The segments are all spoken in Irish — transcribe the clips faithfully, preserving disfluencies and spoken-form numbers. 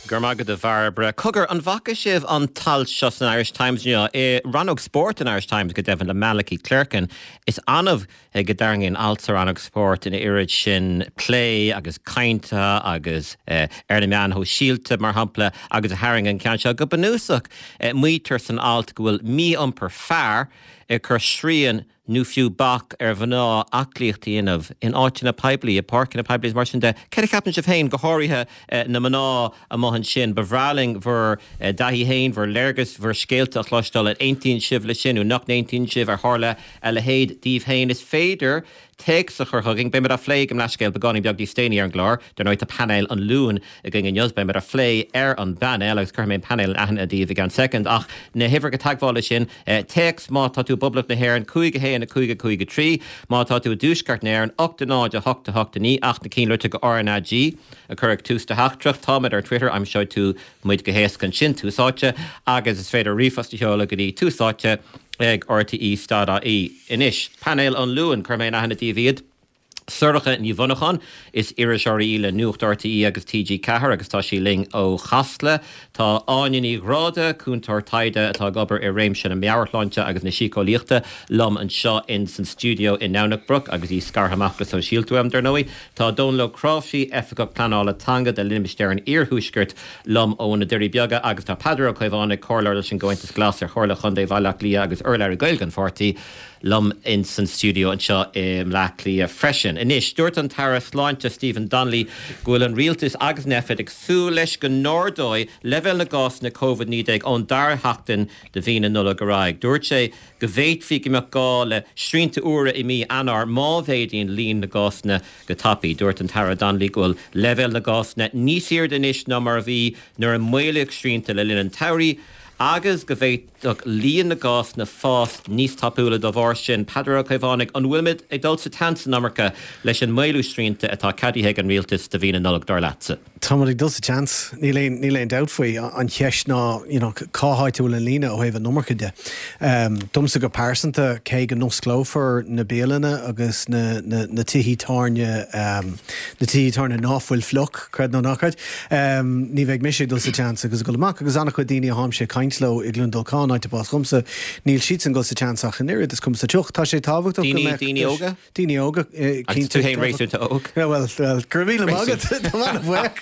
Gurmagad de Barbara. Cugger an Vakashiv on Talshus in Irish Times. You know, eh, Rannog Sport in Irish Times go Devon the Malachy Clerkin. It's Anov eh, Gedarng in Alter Rannog Sport in Irid Shin Play, agus Kainta, agus eh, Erneman Ho Shielte, Marhampla, agus Haring and Kansha Gubanusuk. Eh, Muiters and Alt will me um per far, eh, Kershrian. Nu few bach er vanna aclichti of in Archina Pibely, a park in a Pibely's marching de Kerry of Hain, Gahoriha, na Mana, a Mohan Shin, Bavraling, ver Dahi Hain, ver Lergus, ver Skelta, Clostal at eighteen Shiv Lishinu, knock nineteen Shiv, or Harla, Alahaid, Dave Hain is Fader. Takes a her hugging, Bember a flag, and Lashgale, Begoni, Bogdi Stany, and Glor, the night a panel on Loon, again in Yus, Bember a flay, air on Banel, Alex Kermain panel, and a div again second. Ach, Nehiver Gatag Volishin, takes Ma Tatu Bubble the hair, and Kuiga Hay, and a Kuiga Kuiga tree, Ma Tatu Douchkart Nair, and Octanod, a Hock to Hock to Knee, Ach the Keen Lurtig Orna G, a Kirk Toos to Hack Truck, Tom at our Twitter, I'm sure to Muidga Haskan Shin, to Socha, Agas is Fader Refus to Hologadi, to Socha. Eg R T E stada e inish panel on Lewin Carmena Hannah David Surcha in Yvonachan is Irish Ariela Nucht R T E agus T G Cahar agus Tashi Ling o Chastle Ta Aniani Grada Kuntar Taida Ta Gobber Iramshan and Meartlancha agus Nishiko Lichte Lum and Shaw in St Studio in Naunachbrook agus E Scarhamachla so Shield to em Dernoi Ta Donlo Crofshy Effica Planala Tanga the Limbister and Ear Hushkert Lum Owen Derry Biaga agus Ta Padro Kaivana Corlar and going to Glasser Horla Hunde Valak Lia agus Erlar Gailgan forty Lum in St Studio and Shaw um, Lackley freshen Inish Durton Taras Launcha Stephen Donnelly Gwillan Realtis agus Nefed Exu Lesh Gnordoy Level Nagos na COVID Nideg on Dar Hachten the Vina Nulla Garaig Durche Gavate Fiki Macgala Shrin to Ura Imi Anar Malvadian Lean Nagosna Gatapi Durton Tara Donnelly Gwil Level Nagosna Nisir Danish number V Nura Moilik Shrin to Lilin Tauri Agus Gavate Lean na gas na fast Nis Tapula Dovarshin Padra Kaivanik on Wilmid Adults Tansen America Leshin Mailu Streente at Caddy Hagan Realtis Davina Nullag Darlatze. Tommy does a chance. Nilain Nilain doubt for you on Cheshna, you know, Kahai to Lina or have a number could um Dumsiga Parson to Kagan Nusklo for Nabilana August na na Tihi Tarnia um the Tihi Tarnia Northwill Flock cred no knockard um Niveg Mishi does a chance because Gulmak because Anna Dini Hamshe Kaintlo Iglundal Khan to Boss Gumsa Neil Sheetson goes a chance of Henry this comes to Chuck Tashe Tavuk Dini Dini Oga Dini Oga keen to hang racer to Oak. Yeah well Kervila Magat the man of work.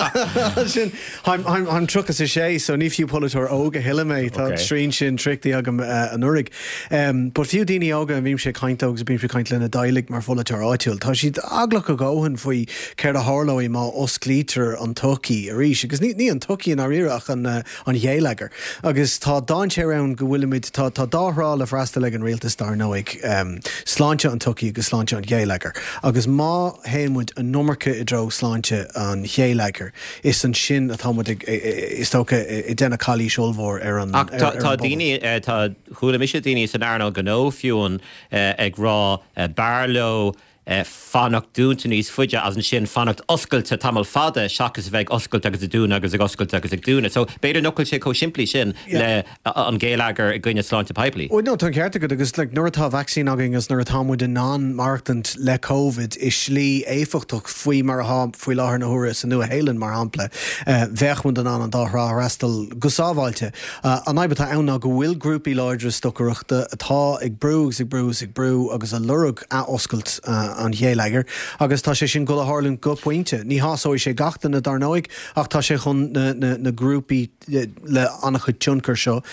I'm I'm I'm truck as a shay so if you pull it or Oga Hillame thought Shreen Shin trick the Agam an Urig um but few Dini Oga and Vimshe Kaintogs been for Kaintlin a dialect mar full of her Itul Tashi Aglock a go and for Kerda Harlow ma Oscleater on Tucky Arish because ni on Tucky in Arirach on on Yelager August Tá Dáinse around go Willimid Tá Tá Dáhrá of Rastaleg and Realta Star Noig um Sláinte an Tucky agus Sláinte an Yelager agus má Hainwood a nummerke i dro Sláinte an Yelager is an sin a Thomod is tóca i denna Cali Shulvor ar an Tá Dini Tá Hula Misha Dini san Arno Gano fiún ag rá Barlow Uh, Fanach dúntaníos fuide as an sin fannacht oscailte tamil fada seachas bheith oscailte agus a dún agus ag oscailte agus ag dúna. So beidir knuckil sé có siimplí sin le an géalagar i gcuine Sláinte Pibely. Oh no, tá cearta go agus like nuair atá vaccine agin agus nuair atá muid an non-marktant le COVID is slí éfachtach faoi mar ha faoi láthair na huaire san nua héilean mar hampla bheith muid an an an dárá rastal gosábhailte. An aibbe tá anna go bhfuil grúpi láidre stocareachta atá ag brúgus ag brúgus ag brú agus a lurug a oscailt an Yelager agus tá sé sin go a Harlan go pointe ní hásói sé gachtain na Darnoig ach tá sé chun na na na grúpi le annach chunker seo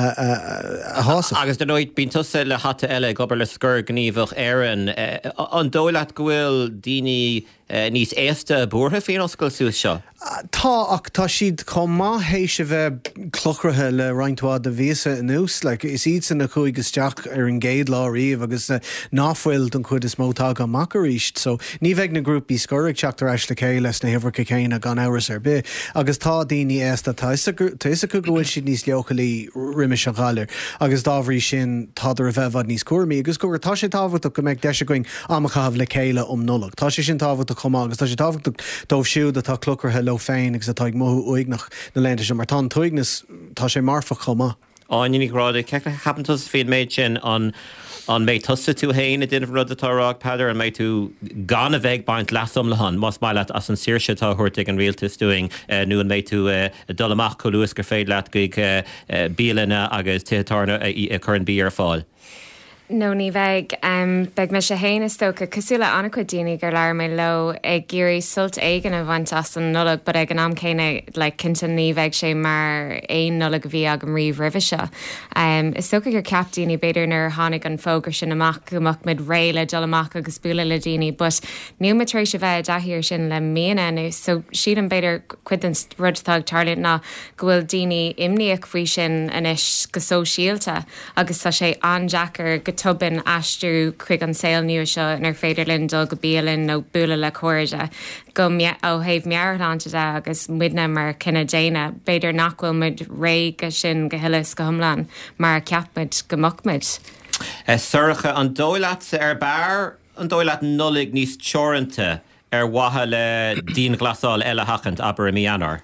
a hása agus den nóid bín tusa le hatte eile gobar le scur gníomhach éan an dóileat gohfuil daoine níos éasta buartha féin oscail sús seo. Tá ach tá siad chum má hééis se bheith clochrathe le reinintá de vísa nús le is iad san na chuig isteach ar an géad lá riomh agus náfuil don chud is mótá go macaríist so ní bheith na grúpi scorig teachtar eis le cé leis na hihar céine a gan áras ar be agus tá daoine éasta tuisa go gohfuil siad níos leochalí riime an gáir agus dáhrí sin táidir a bheithhad níos cuairmí agus gogur tá sé táhacht go meid deise going amachchabh le céile um nullag tá sé sin táhacht a chumá agus tá sé táhacht dómh siúd atá clocharthe le féin agus atá ag mothú uignach na lenta sem mar tá tuignas tá sé marfa chumá. Áinnig ráda ce hapantas féad méid sin an an méid tusa tú hain a duine rud atárák Peadar an méid tú gan a bheith baint lasam le han mas mai as an síirse tá thuirte an rialtas doing nu an méid tú dul amach chu luas gur féid leat goig bíalana agus títarna a chun bí ar fáil. No ní bheith um, beag me sé héana tócha cosúla anna chu daoine gur leir mé lo ag géirí sult éigen a bhaint as an nulag, but ag an am céine le cinnta ní bheith sé mar éon nulag bhí ag an riomh rih se. Um, is tócha gur ceap daoine beidir nar tháinig an fógur sin amach amach mid réile dul amach agus buúla le daoine, but níl matrééis se bheith dahíir sin le méana nu, so siad an beidir cuid an rudtág tarlint ná go bhfuil daoine imníoch faoi sin inis go sóisialta agus tá sé anjackar go tubin astú chuig an saoil nua seo nar féidir lindal go bíalinn nó buúla le cóide go ó héh mearlánta agus midna mar cinna déine beidir nachhfuil mid ré go sin go hiilis go thomlan mar ceapmid go mucmid. Suircha an dóileat ar bear an dóileat nullig níos teoranta ar watha le dín glasáil eile hachant aber a míanar.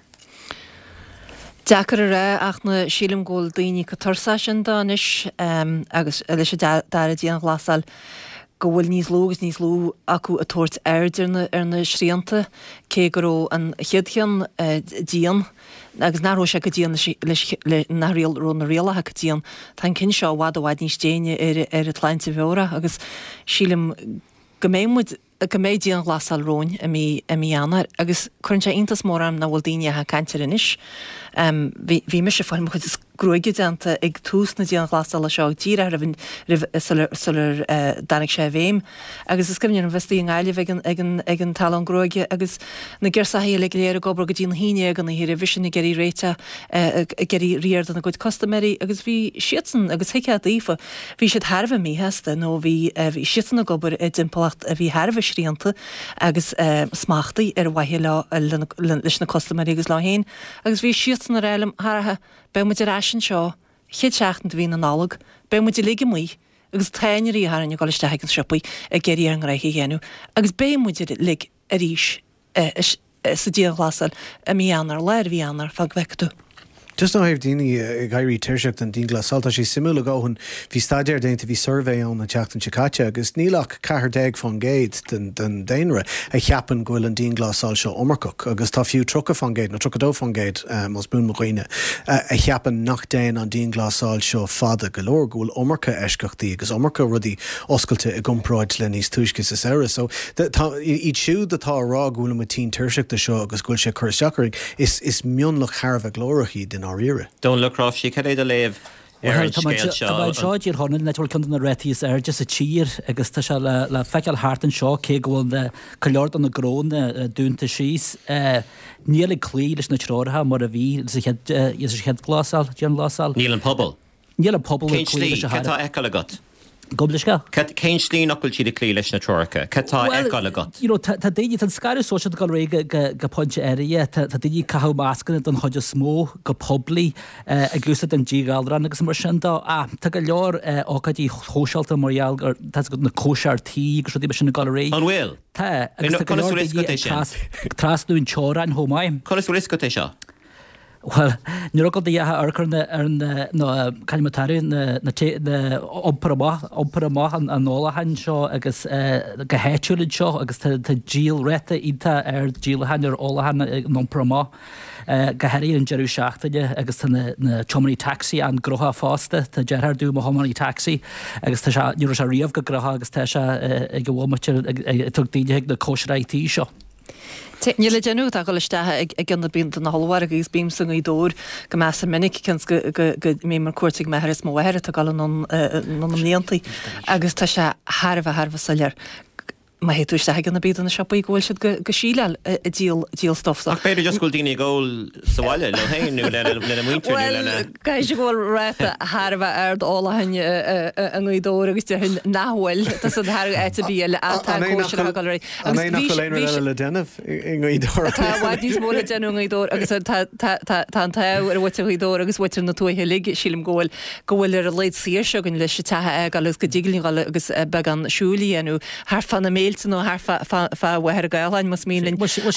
Deacar a rá ach na sílim ggóil daoine go tursa sin dánis um, agus lei sé dar a díana glasal go bhfuil níos lógus níos lú acu a tuairt airdir ar na sríanta cé goró an chiadchan uh, dían agus náró se go díana le naríal ró na réalathe go dían tá cin seo bhád a bhaid níos déine ar ar a tlainte bheora agus sílim go méimmuid go méid díon glasal róin a mí a mí anar agus chun sé intas mór am na bhfuil daine ha cantir inis. Um, Bhí me sé fáim chud is grúige deanta ag tús na díon glasal a seo díra a bhín sulir danig sé bhéim agus is cymni an bheití an gáile ag an tal an grúige agus na ggéirsa hé le léir a gobar go dín híine gan na hir a visin na geirí réite geirí riard an a goid costameri agus bhí sian agus heice ífa bhí siad Harbh mí heasta nó bhí bhí sian a gobar i dimpelacht a bhí Harbh sríanta agus smachtaí ar bhaithe leis na costameri agus lá héin agus bhí sian na réilem harathe be mu rásin seo chiad seachtan hí an nálag be mu ligi muí agus taineí haranne gáiste an sipaí a geirí an raithí ghéanú agus bé mu lig a ríis sa díal glasal a míanar leir bhí anar fag vectú. Just now I have Dini Gairy Tirshift and Dean Glasalta she similar go when vi stadir dain to vi survey on the Jackton Chicacha agus Nílach Cahar Deg von Gate den den Dainra a chiapan goil and Dean Glasal seo Omercook agus tá fiú trucka von Gate na trucka von Gate um, os bún moghine a chiapan nach dain an Dean Glasal seo fada galore goil Omerca eshgachti agus Omerca rudi oscalte a gumproid lenís tuishkis is era so each shoe the tá rá goil with Teen Tirshift the show agus goil she cursackering is is mionlach harva glorachid in our era. Don't look rough, she can't live. Tá seáidír honan le chun na rétíos ar just a tír agus tá se le feiceal háartan seo cé gohfuil de choleord an na gróna dúnta síos níl clí leis na trótha mar a bhí is chead glásal, Jean glásal. Níl an pobl. Níl an pobl Cén slí, catá eáil agat. Goblisca? Cén slí nocil siad a clí leis na tróracha, catá eáil agat. Tá daoine tan scair sóisiad go ré go pointe airige, tá daoine cathú máscanna don chuide smó go poblí a gúsa den dígáilran agus mar sin dá a tá go leor ágadí hóseálta marial tá go na cóseartí gus dí be sin na galré. An bhfuil? Tá, agus tá go leor trasnúin teórain hómáim. Colas bhfuil isco é Well, ní rogad dí athe arcar ar na caiimitáú na ompara maith an nólahain seo agus go héitiúlaid seo agus tá díal réta ínta ar díalahain ar ólahan an ompara maith go heirí an jeú seachtaide agus na chomaní taxi an grotha fásta tá dearthar dú mo homaní taxi agus tá ní se riamh go grotha agus tá se ag go bhmaite tugtíide na cóisraití seo. Níle genú a go leistethe ag gan bín na hallhhar agus bím san í dór go me sem minic cin go mé mar cuairtigh me is mó bhhéir a gal an líontaí agus tá se Harbh Harbh salir. Ma hé túiste gan na bíad na sipaí ghfuil siad go síle a díal stofsa. Ach beidir just goil daoine ggóil sahaile le hainú le muinte Well, cai sé ghfuil réta Harbh ar álahain an dór agus hun náhfuil Tás an Harbh éta bí le antá cóisiir a galí. An é nach léir le denmh i dór. Tá bhaid níos móla denú í dór agus tá an taobh ar bhaite í dór agus bhaite na tuaithe lig sílim ggóil gohfuil ar a leid síir segann leis se tathe ag agus go ddígalín agus be an siúlaí anú th fanna mé héilte nó bhhar gaáin mas mílinn.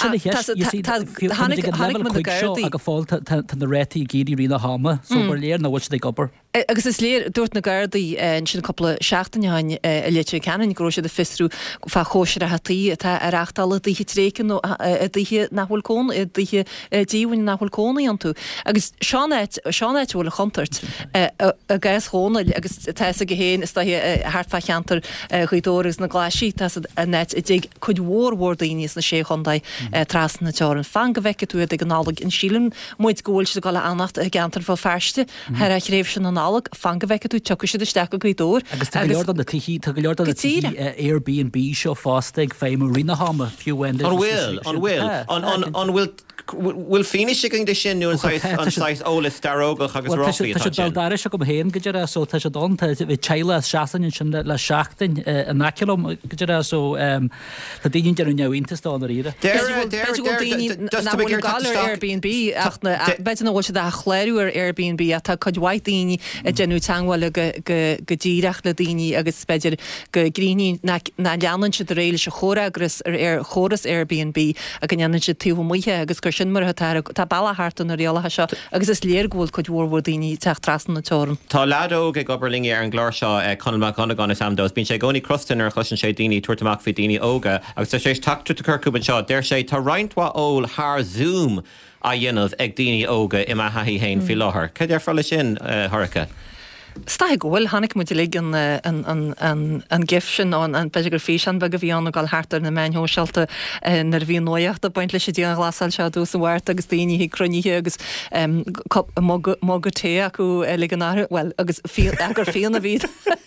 a go fáil tan na rétaí géirí rína hama, so bar léir na bhil gobar. Agus is léir dúirt na gardaí sin coppla seachtainhain a léite ceanna gróise de fistrú fá chóisiir a hatí atá arachtála dtí trécin nó dtí nachhfuilcón dtí díhain nachhfuilcónaí an tú. Agus seanéit seanéit bhfuil a chontart a gais hóna agus te a go héin is hartfa cheantar chuidóras na gláisí a net i dig chud mhórhór daoníos na sé chundaid tras na teáran fan go bheice tú ag an nálag in sílim muid ggóil se goile annacht a gantar fá ferste her a chréibh sin an nálag fan go bheice tú tucha si de ste go grídór. Agus tá leor an na tuí tá leor an na tuí Airbnb seo fásteigh fé mar rina hama fiú wende. An bhfuil an bhfuil an bhfuil bhfuil fine siging de sin nuúan anáis ólas darógach agus roí. Tá sé daldáir se go héan goidir so tá sé don bhí teile seaan sin le seachtain a naculm goidir so tá daon dearú nehaíntas an ríide. Airbnb beidir bhil se a chléirú ar Airbnb a tá chudhhaid daoine a genú teháile go ddíireach le daoine agus speidir go gríní na leanan se de réile se chóra agus ar choras Airbnb a go neanan se tíú muothe agus gur sin mar tá bailhartan na réalathe seo agus is léirgóil chud mhórhór daoine teach trasan na teran. Tá ledóg ag gobarlingi ar an glár seo conach anna gan samdós, bín sé gcóí crostan ar chusin sé daoine tuairtamach fi daoine óga, agus tá sé tactú acurcúban seo, déir sé tá roinntha ól th Zoom a dhéanamh ag daoine óga i haí héin fi láthair. Cé ar fáile sin Thorcha? Sta gohfuil hannig mu lig an gif sin an beidir fé an be go bhíán gáil hátar na main hóseilta nar bhí nóocht a baint lei sé dí an glasal se dús bhhairt agus daoine hí croníthe agus má go té acu le an well agus agur féanna bhí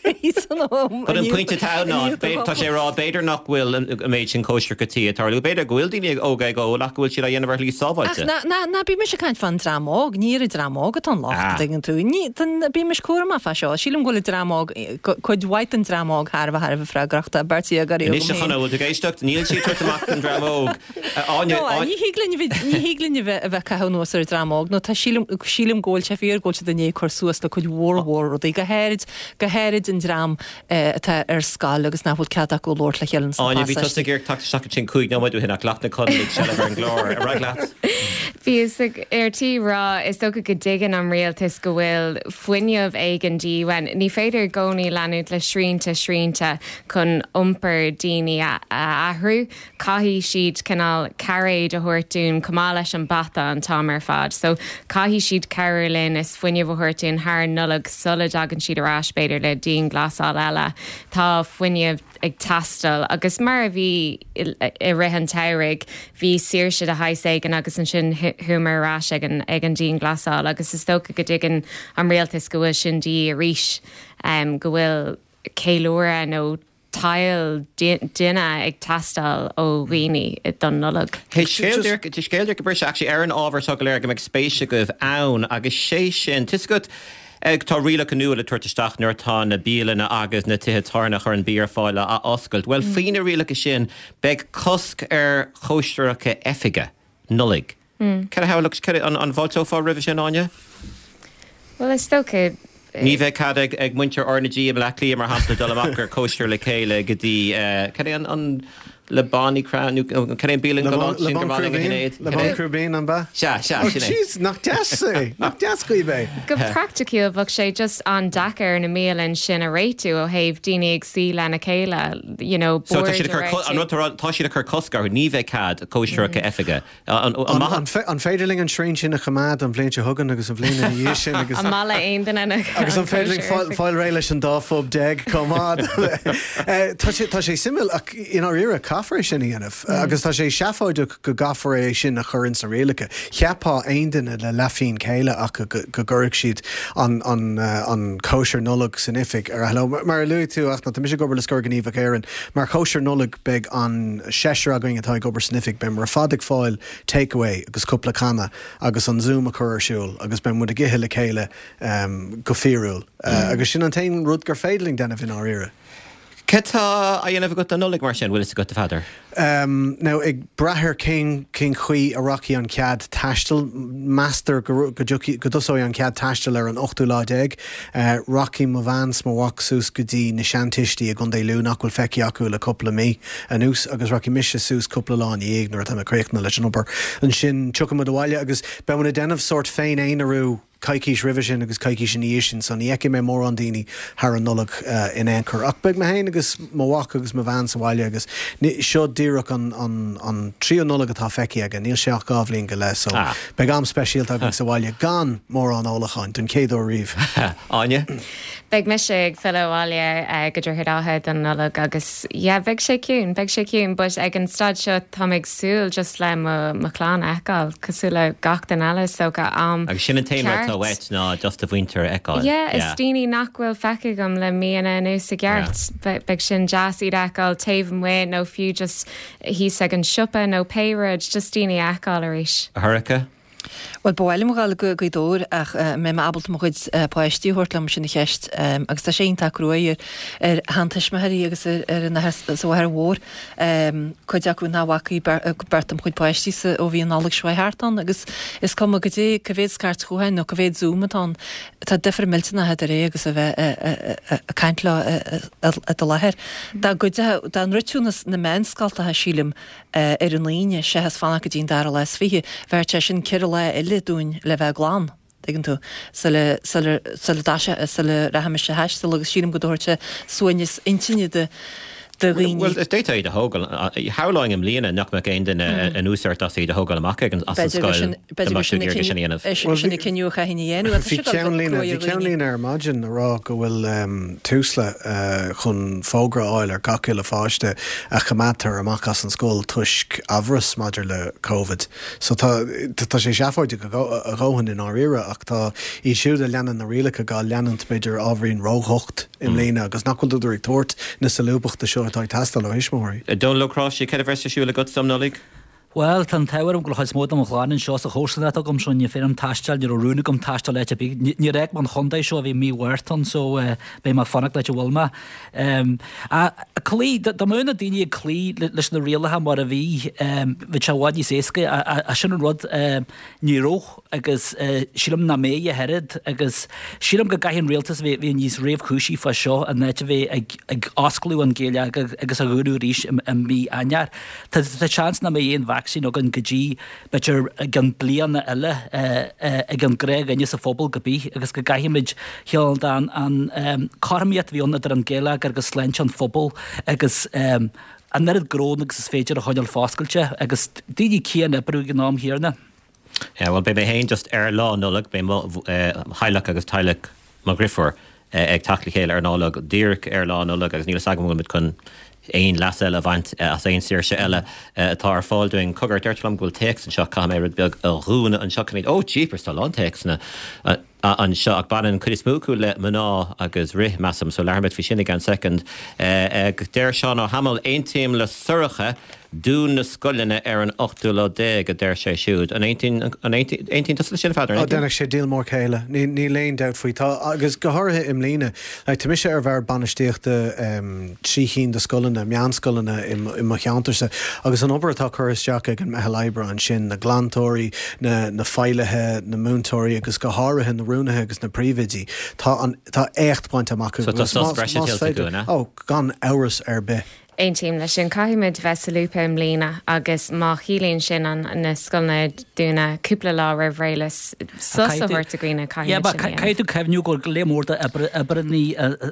an puinte tána tá sé rá beidir nach bhfuil méid sin cóisiir gotí tarlú beidir ghfuil daoine óga go nach bhfuil si a dhéanamh lí sábhailte. Na bí me se caiint fan drámóg, níir i drámóg an lácht an tú bí me cuama fa seo, sílim gola drámóg chud bhaid an drámóg Harbh Harbh freigrachta Bertí a garí. Ní chana bhfuil géisteach níl si tuairtamach an drámóg. Ní híglinne bheith a bheith cahanús ar drámóg, nó tá sílim ggóil se fíor ggóilte dané chu suasta chud mhórhór ó d go héid go héid an drám atá ar scáil agus náhfuil ceadach go Lord le cheann. Áine bhí tusta gur takeach sin chuig nó maidir hinna leachna chunig se ar an glór a raglaat. Bhís ar tí rá is do go digan an réaltas go bhfuil foiineamh ag an díhain. Ní féidir gcónaí leanút le srínta srínta chun iompar daoine ahrú, caithí siad canál caréid a thuirtún cumá leis an bata an tám ar fad. So caithí siad Carolyn is foiineamh a thuirtún thar nullag solid agan siad arás beidir le dín glasáil eile. Tá foiineamh ag tastal agus mar a bhí i rihan teirig bhí siir siad a haiségan agus an sin humor rás ag an ag an dín glasáil agus is tóca go dtigan an réaltas go bhfuil sin dí a ríis um, go bhfuil céilúra nó tail duine ag tastal ó bhíní i don nullag. Hey, scéaldir go bris actually ar an ábhar so go léir go meid spéise goibh ann agus sé sin tis go ag tá riile canú le tuairteisteach nuirtá na bíalana agus na tithe ar an bíar fáile a oscailt. Well, faoine riile sin beag cosc ar chóistearacha efige nullig. Cead a heach an bhiltó fá rih sin áine? Well, is tóca Ní bheith cad ag ag muintear ornaidí am leclí mar hapla dolamach gur cóistear le céile go dtí cad é an le Bonnie Crown can I be in Le Bon Crubin an ba? Sha, sha, oh, jeez, nach deas nach deas go be. Go practicú bhag sé just an Dakar na méal an sin a réitú ó héh daine ag sí lena céile, you know, so tá siad a chur coscar ní bheith cad cóistearacha efige. An féidirling an srín sin a chamad an bléinte thugan agus an bléine dhé sin agus an mala aon den agus an féidirling fáil ré leis an dáfób deag comád. Tá sé simil in ar ire caafar sin dhéanamh, agus tá sé seafáide go gafar é sin a churann sa réalacha. Cheapá aon duine le leafín céile ach go gcuirigh siad an cóisiir nullag sanifig ar hello mar luú tú ach na tá mis gobar le scorganíomh éireann mar cóisiir nullag beag an séisiir a going atá gobar sanifig be mar fadig fáil takeaway agus cúpla canna agus an Zoom a chuirsúil agus ben mud a githe le céile go fíúil agus sin an tain rud gur féidling denna bhín á ire. Cetá a dhéanamh go an nulaigh mar sin bhfuil is go a fadar? Um, now, ag brathir cén cén chuí a rocky an cead taistil, master go dosóí an cead taistil ar an ochtú lá déag, uh, Rocky mo bhans mo wach sús go dtí na seantistí a gundé lú nachhfuil feici acu le coppla mí an ús, agus Rocky mise sús coppla lá ní éag nuair a créicna leis an obair an sin tucha mo dohaile, agus behanna denmh sort féin éonarú caicís rivision agus caicís in ísin san íici mé mór an daoine thar an nullag uh, in anchor. Ach beag me hain agus mo wach agus mo bhans a bhaile agus seo díreach an, an, an trí nullag atá feici aga níl seach gábhlín go le, so ah. beag am speisialt agus a bhaile gan mór an ólacháin dun céadú riomh. Áine? Beag me sé ag fillháile uh, go dtí áthe an nullag agus yeah, beag sé ciún, beag sé ciún, but ag an stad seo tá ag súil just le mo chlán eáil cosú le gach den eile so go am agus sin an téimar tá wet ná just a bhaintear eáil. Yeah, is tíoine nachhfuil feicigam le míana nús a gceart, beag sin jazzí eáil taobh muo nó fiú just hí ag an siúpa nó péirid just tíoine eáil a rís. A Hurrica? Well, bhile mo gáil go go dóir ach mé abalt mo chuid páistíúirt le sin cheist agus tá sé tá cruúir ar hantaismathirí agus ar na bhar mhór chuideachú náhaí bertam chuid páistí ó bhí an nálaigh seoithhartán agus is cum go dtí go bhéad scartt chuhain nó go bhéad zoomatán tá difar milltainna a ré agus a bheith a caiintla a do lethir. Tá go an riúnas na menscaltathe sílim ar an líne sé has fanna go dtín dar leis fihi bheirt sin cir le eile dún le bheith glán. Dgan tú sala dáise sala rahamime se heist agus sílim go dúirte suainnes intíine de Well, well is data the hogal. How long am Lena nach me gain in an úsart as the hogal amach and as an skull. Sinna cinú cha hinine Bhí cean lína bhí cean lína ar maidin ará go bhfuil túsla chun fógra áil ar gaci le fáiste a chamátar amach as an scóil tuisc amhras maidir le COVID. So tá sé seafáide a róhan in áíire ach tá í siúd a leanan na rialacha gá leanant beidir ábhríonn róhocht im lína agus nachhfuil dúirí tuairt na sa lúbachta seo atá tastal ó ismóirí. Don't look cross, you can't have rest siúla go some nolig. Well, tan táhar go chuid mód am chláin seo a chósanna a gom sin fé an taisteil ar rúna gom taisteil leite ní réic man chundaid seo bhí mí bhhairtan so bé mar fannach leite bhilma. A clí do múna daine clí leis na rialathe mar a bhí bhí se bhád níos éasca a sin an rud níróch agus sílam na mé a herid agus sílam go gaihann rialtas bhí níos réomh chúisí fa seo a nete bhí ag osclú an géile agus a gúú ríis an mí ainear. Tá chans na mé on vaccine og an gdí betir gan blianna eile ag an greg an sa fphobal gobí agus go gaiimiid heal dan an carmiad bhíonna ar an géile agus leint an fphobal agus an nerid grón agus is féidir a choineal fáscailte agus daoine cían a brú gnám hiarna. Yeah, well, be hain just ar lá nullag be hailech agus taileach má grifor ag tacla chéile ar nálag díric ar lá nullag agus níl sagam mit chun ein las eile bhaint as ein séirse eile atá ar fáil doing cogur deirtlam gúil text an seo cha mé beag a rúna an seochaid ó jeepers tá lá textna an seo ag banan chuid smúcú le mná agus rith measam so learmid fi sinnig an second ag déir seán ó hamal ein tíim le suracha dún na scoilena ar an ochtú lá déag a déir sé siúd an eighteen tas le sin fadar. Á dénach sé díal mór chéile. Ní léon dat faoi tá agus go háirithe im lína. Le tá mise ar bhar banistíochta tríchin de scoilena meán scoilena i mo cheantarsa agus an obair atá churas teach ag an methe leibre an sin na glantóirí na na feilethe na múntóirí agus go háirithe na rúnathe agus na prívidí tá tá écht point amach. So tá sos breisitilta gúna? Ó gan áras ar be. Ein tíim lei sin caiimiid bhesalúpa im lína agus má chilíonn sin an na scolna dúna cúpla lá ra bhréiles sus a bhairt a gcuoine caiimiid sin. Caiú cehniú go lémórta a brenní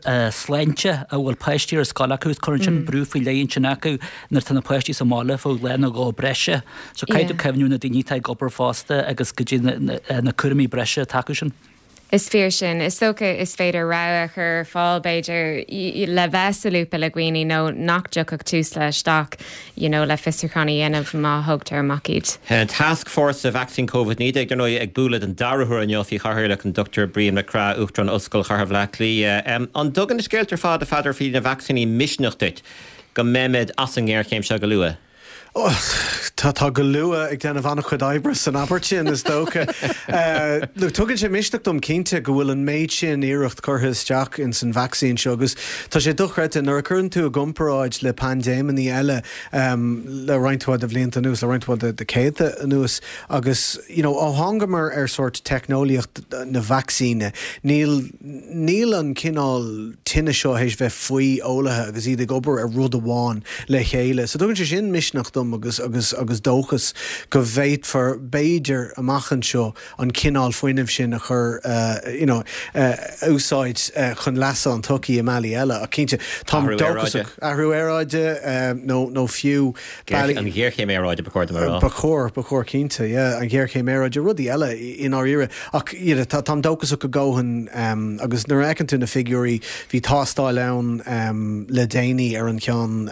sleinte a bhfuil peistíir a scala acu chuann sin brú faoi léonn sin acu nar tanna peistí sa mála fó lena go breise. So caiú cehniú na daoine gopur fásta agus go dtí na cuairmí breise taú sin. Is fear sin, is soca is féidir rá chur fáil beidir le bhesalúpa le gcuoine nó nachdeach tús le staach you know, le fistarchaní dhéanamh má thugtar amachid. Task Force a vaccine COVID ní ag nó ag búlad an darathúir an neofií charthir le an Doctor Brian McCrath Uachtaran Oscail Chartha Lachlí. An dogan is scéaltar fád a fadar fí na vacciní misneachtait go méid as an ggéir céim se go luath. Tá tá go lua ag denna bhana chud ebre san abertin is dócha. Lu tugann sé misteach dom cínte go bhfuil an méid sin iirecht chutha isteach in san vaccín segus. Tá sé duchreite nar chun tú a gomperáid le pandémaní eile le reinintháid a bblionnta nús, le reinintháid de céadta nús agus ó hangamar ar sort technoliacht na vaccíne. Níl níl an cinál tinine seo hééis bheith faoi ólathe agus iad gobar a rud amháin le chéile. So tugann sé sin misneach dom agus agus agus dóchas go bhéit for béidir amachchan seo an cinál foiinemh sin a chur you know úsáid chun lesa an tuí am meí eile a cínte tá dóchas ahrú éráide nó nó fiú an ggéir chéim éráide becuir mar bechór bechór cínte an ggéir chéim éráide rudí eile in á ire ach tá tam dóchas go ggóhan agus nuair ecann tú na figurí hí tástáil ann le déine ar an cean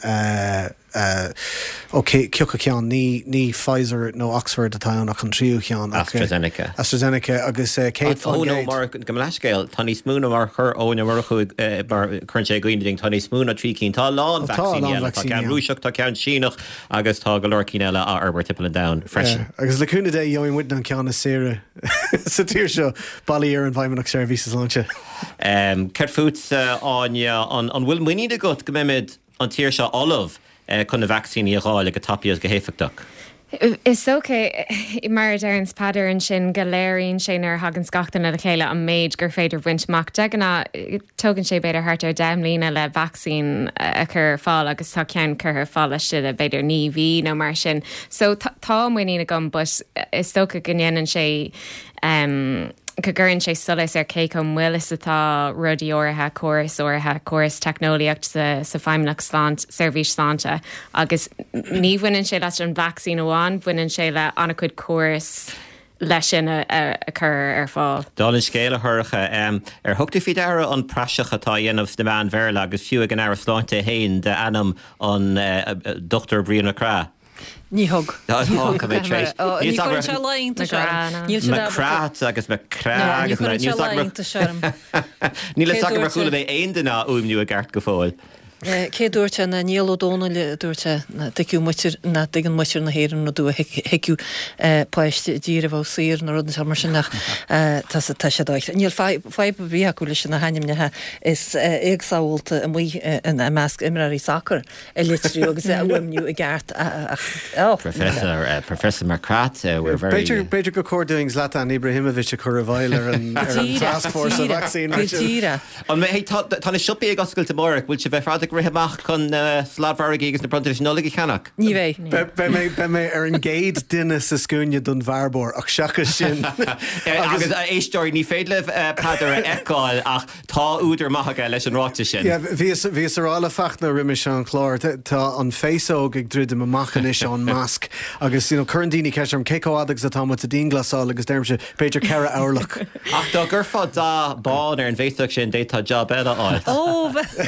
Oké, ceocha ceán ní ní Pfizer nó Oxford atá nach an tríú ceán AstraZeneca. AstraZeneca agus céad ó nó mar go leiscéil tá ní smúna mar chur ó na mar chu chun sé goinding tá ní smúna trí cín tá lán vaccíine tá cean rúiseach tá cean sínach agus tá go leir cíine eile a arbor tipple down freisin. Agus leúna dé dhéon muid an ceanna séire sa tíir seo bailí ar an bhaimimeach services láse. Ceir fút an bhfuil muoine a go go mimiid an tíir seo olamh chun na vaccíní aráil go tapiíos go héfachach. Is soké i mar an spadidir an sin galéirín sin ar hagan scachtain le chéile an méid gur féidir bhaintach de ganna tugann sé beidir hart ar demlína le vaccín a chur fáil agus tá cean chur fála si a beidir ní bhí nó mar sin. So tá muoína gom bus is stocha gnéanaan sé go gurrann sé solas ar cé chun bhfuil atá rudí ortha choras ortha choras technoliacht sa, sa feimnach slant, servís slánta agus ní bhaineann sé leis an vaccín amháin, bhaineann sé le anna chud choras leis sin a chur ar fáil. Dálinn scéile thuircha ar thugta fi deire an praseach atá dhéanamh na bhean bhéirla agus fiú ag an air sláinte hain de anam an Doctor Brianna Crá. Ní hog. Ní se leint crát agus me crá Ní le sag mar chuúla bheith aon duna úmniú a gart go fáil. Cé dúirte na níl dóna le dúirte deú muir na digan muir na héann nó dú heiciú páiste díra bh sír na rud mar sin nach tá sé dáit. Níl feib bhíú sin na haimnethe is éagsáúilta a mu in measc imraí sacr i litrí agus bhimniú i gceart Professor Marcrat Beiidir go cordúing Zlatan Ibrahimovic a chur a bhile an task force a vaccine. Tá siúpaí ag oscail tamórach bhfuil se bheith fád rihamach chun slábharige agus na prontais nólaigh cheannach. Ní bhéh. Be mé ar an géad duine sa scúne don bharbór ach seachas sin. Agus éistóir ní féad leh padar a eáil ach tá úidir maithacha leis an ráte sin. Bhí arála feachna riimi se an chlár tá an féóg ag drúd am machchan is an másc agus chundíine ceir an céádagus atá a dín glasáil agus déirm se Beiidir ceara áirlach. Ach tá gur fá dá bán ar an bhéiteach sin détá job eile áil. Ó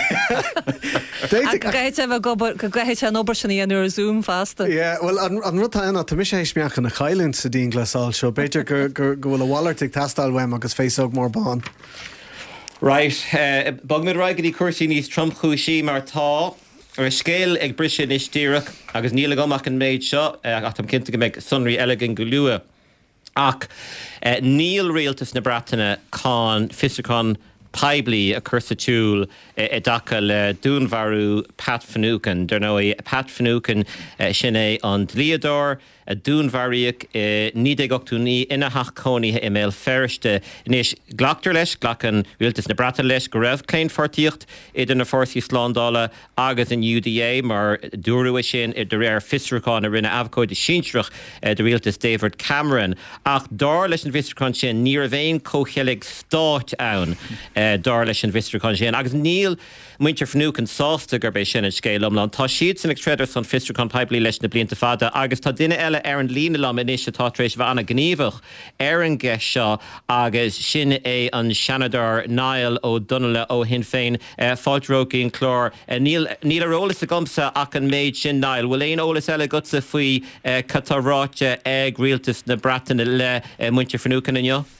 gaite bh go gaite an obair sin íanú zoom fasta. Yeah, well an rutána tá mis éis meachchan na chailinn sa dín glasáil seo Beiidir gur gur bhfuil a bhhairrtaigh tastáil weim agus féóg mór bán. Right, bag mid raigad í cuasaí níos tromchúisí mar tá ar scéal ag brisin istíireach agus níla gomach an méid seo ach tam cinnta go méid sunraí elegant go lua ach níl rialtas na Breataine cá fistracán Paiblí a cursa túúl i dacha le dúnmharú Pat Finucane. Der nó Pat Finucane sin é an dlíador a dúnmharíoch ní gochtú ní inathach cóníthe i mé ferste níos ghlaachtar leis ghlachan rialtas na Breataine leis go raibh cléin fortíocht idir na fórsaí sláándála agus in U D A mar dúrú sin i de réir fistracán a rinne abhcóid de síntreach de rialtas David Cameron ach dá leis an fistracán sin ní a bhéin cóchealaigh stáit ann dar leis an fistracán sin agus níl muintear Finucane sásta gur bééis sin an scéil omlan tá siad san ag treidir san fistracán Paiblí leis na blianta fada agus tá duine eile ar an lína lam inis atá trééis bh anna gníomhach ar an gceis seo agus sin é an Seanadar Niall ó Dunile ó hin féin fáiltrógaín chlór níl arólas a gomsa ach an méid sin Niall bhfuil éon ólas eile gotsa faoi catáráte ag rialtas na Breataine le muintear Finucane inneo?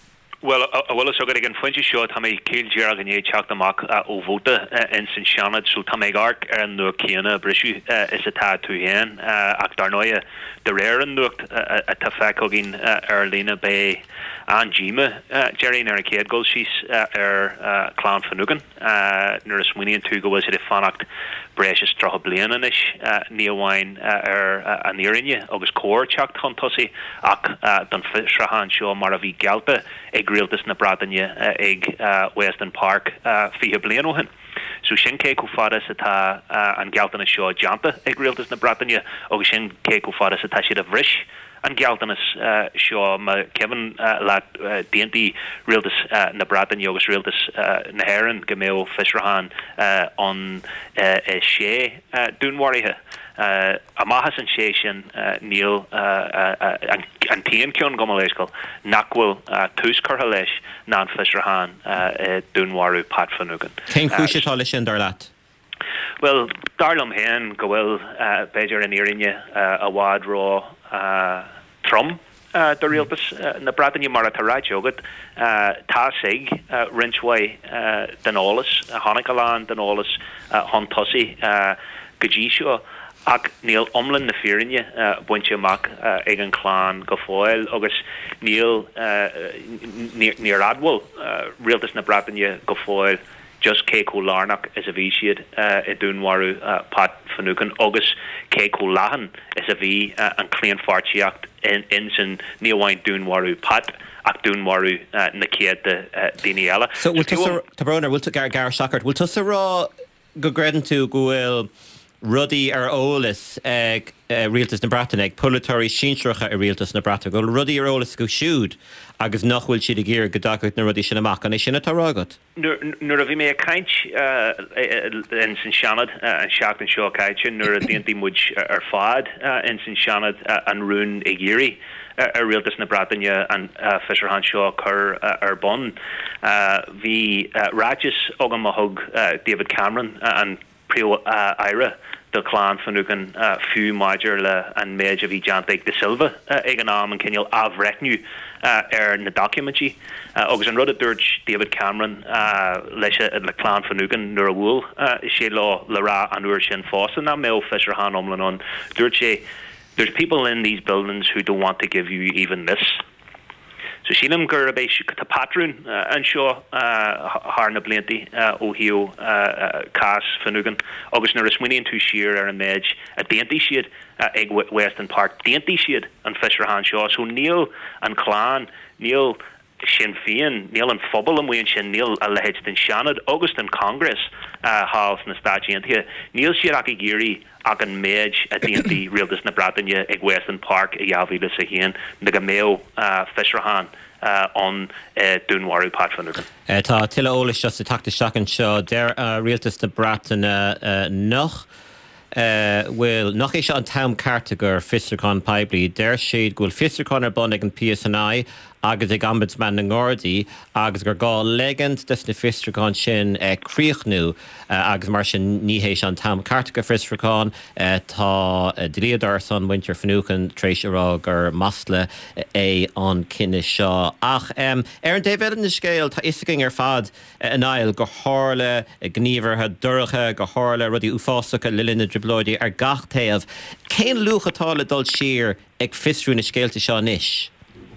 Well, well, so good again. Funny shot. How many kill Gerald and Yachak the mock Ovota in Saint Shannon. So Tameg Ark and the Kiana Brishu is a tattoo hen. Actarnoya the rare and looked at Tafakogin Erlina Bay and Jima Jerry and Arcade Gold. She's er Clown Fanugan. Nurse Winnie and Tugo was it a Fanacht Precious Trahablianish Neil Wine er an Irinya August Core Chuck Huntosi Ak Dun Shrahan Shaw Maravi Galta Egg Realtus na Bradanya Egg Western Park Fiha Blianohan. So Shin Keiko Fadas ata an Galtana Shaw Janta Egg Realtus na Bradanya August Shin Keiko Fadas ata Shid of Rish and Galtanas Shaw Kevin Lat D and D Realtus na Bradanya August Realtus Naheran Gameo Fishrahan on Shea Dunwariha. Uh, Amahas and Shashin, uh, Neil, uh, uh, and Tian Kyon Gomaleshkal, Nakwil, Tus Kurhalesh, Nan Fishrahan, Dunwaru, Pat Fanugan. King Kushitalish and Darlat. Well, Darlam Hen, Goel, Bejar and Irinya, Awad Raw, Trum. Uh, the real bus na Bradany Marataraj yogut Tasig Rinchway Danolis Hanakalan Danolis Hontosi Gajisho Ac Neil Omlin na Firinja Buncha Mac Egan Clan Gofoil August Neil near Adwell Realtus na Bradany Gofoil just Keiko Larnock is a Vishid Edunwaru Pat Fanukan August Keiko Lahan is a V and Clean Farchiact in Inson Neowine Dunwaru Pat Ac Dunwaru Nakiet Diniela. So we'll Tabrona we'll take our Gar Shockert. We'll to Sarah go gredin to Goel Ruddy ar Olis ag Realtas na Bratanig, Pulatory Shintracha ar Realtas na Bratanig, Ruddy ar Olis go siúd agus nachhfuil siad a géir go dagad na rudí sin amach, an é sin a tárágad? Nuair a bhí mé a caint in Saint Shannon an seacht an seo caite, nuair a dhéantí muid ar fad in Saint Shannon an rún ag géirí ar Realtas na Brataine an Fisherhan seo chur ar bon. Bhí ráiteas ógan maithug David Cameron an Prio Ira the clan Fanugan uh, few major le and Maj of Ejantic de Silva ag an am an cinil avrecnu ar na documentí agus an rud a dúirt David Cameron leis le clan Fanugan nuair a bhfuil sé lá le rá an uair sin fásan na mé Fisherhan omlan on dúirt sé there's people in these buildings who don't want to give you even this. So Shinam Gurabeish Katapatrin and Shaw Harna Blinty, Ohio, Cass, Fanugan, August Nariswini and Tushir and Medge at Dainty Shade, Egg Western Park, Dainty Shade and Fisherhan Shaw. So Neil and Clan, Neil Sinn Féin, Neil and Fubble and Wayne Shin, Neil Alhedged Shannon, August and Congress, House and Stachi here, Neil Shiraki Giri. Agan Mage at D and D Realtas na Bradanya ag Western Park a Yavi le Sahin na Gameo Fisherhan on Dunwaru Pat Fanugan. Tá tilla ólas just a tacta seachan seo der Realtas na Bradanya noch will nach é seo an tam cartagur Fistercon Pibli der shade gúil Fistercon ar bonnig an P S N I agus ag ombudsman na Ngordi agus gur gá legend des na Fistercon sin críochnú agus mar sin ní hééis an tam cartagur Fistercon tá dríadar san winter fanúcan trééis ará gur masla é an cinenne seo ach ar an David in na scéil tá iscing ar fad an ail go hála gníomhartha dúracha go hála rudí uafásacha lilina driblóidí ar gach taobh cén luchatála dul siar ag fistrú na scéalta seo níis.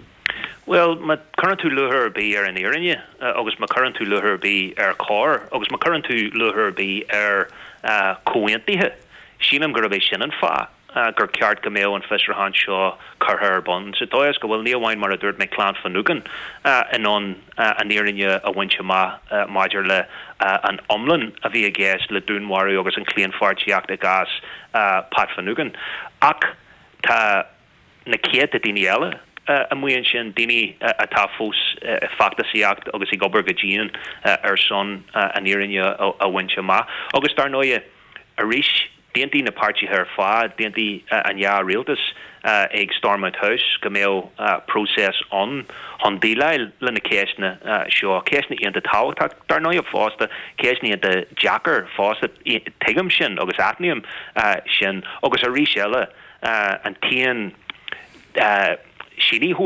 Well, my current to luher be ar an Irinya, August my current to luher be ar car, August my current to luher be ar cointihe. Shinam gurbe shinan fa. Gur ceart go méo an Fisherhan seo chur her bun. So toyas go bhfuil níomhhain mar a dúirt me clan Fanugan in an an Irinya a winse ma major le an omlan a bhí a gas le Dunwaru agus an clean farchiacht a gas Pat Fanugan. Ac ta na ciet a diniela a muon sin daoine atá fós factasiacht agus i gobar go ddíanaan ar son an Irinya a winse ma. Agus dar nóia a ríis Dainty na party her fa, dainty an ya Realtas ag Stormont House, go méo process on hon dílail le na céisna seo céisna iad a táhachtach dar nóia fásta céisna iad a jacker fásta tuigim sin agus aithníam sin agus a rí seile an tían Shini Hur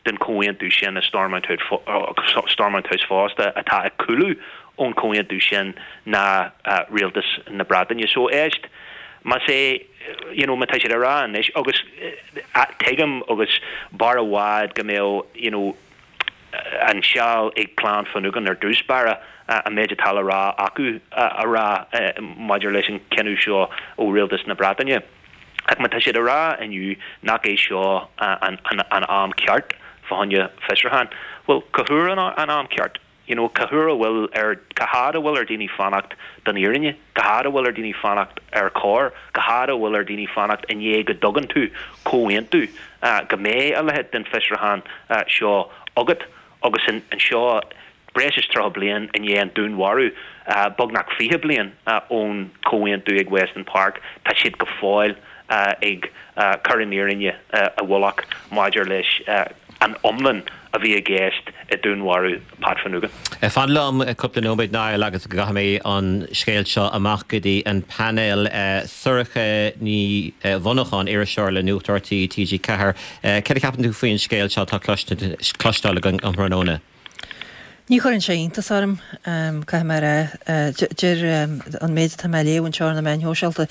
den cóin dú sin a Stormont Stormont House fásta atá a cúlú ón cóin dú sin na uh, rialtas na Bretagne. So éist ma sé you know matai sé ra is agus uh, tegam agus bar a wad go mé you know uh, an shall ag plán fanugan ar dúsbara uh, a méid tal ra acu uh, a ra uh, modulation kenú seo ó rialtas na Bretagne. Ag matai sé ra aniu nach é seo uh, an, an, an am ceart fáinne Fisherhan. Well, cahúr an, an am ceart. You know, cahúra will er cahada will er dini fanacht dan irinne, cahada will er dini fanacht er cor, cahada will er dini fanacht en ye go dogan tu, coen tu, uh, go me a lehet den Fisherhan uh, seo agat, agus en, en seo breis tra blian en ye en dún waru, uh, bugnak fihe blian uh, on coen tu ag Weston Park, ta shit go foil uh, ag uh, currin irinne uh, a wallach major leis uh, an omlan a bhí a géist a dúnharú Pat Finucane. Fan lom a couple nóid náil agus go mé an scéil seo amach go dtí an panel suiricha ní bhonachán ar seir le nuachtartaí T G Cahir. Cead capan tú faoin scéil seo tá clostáil an Brnóna? Ní chuann sé iontas orm cai mar dir an méid tá mé léhann seir na main hóseilta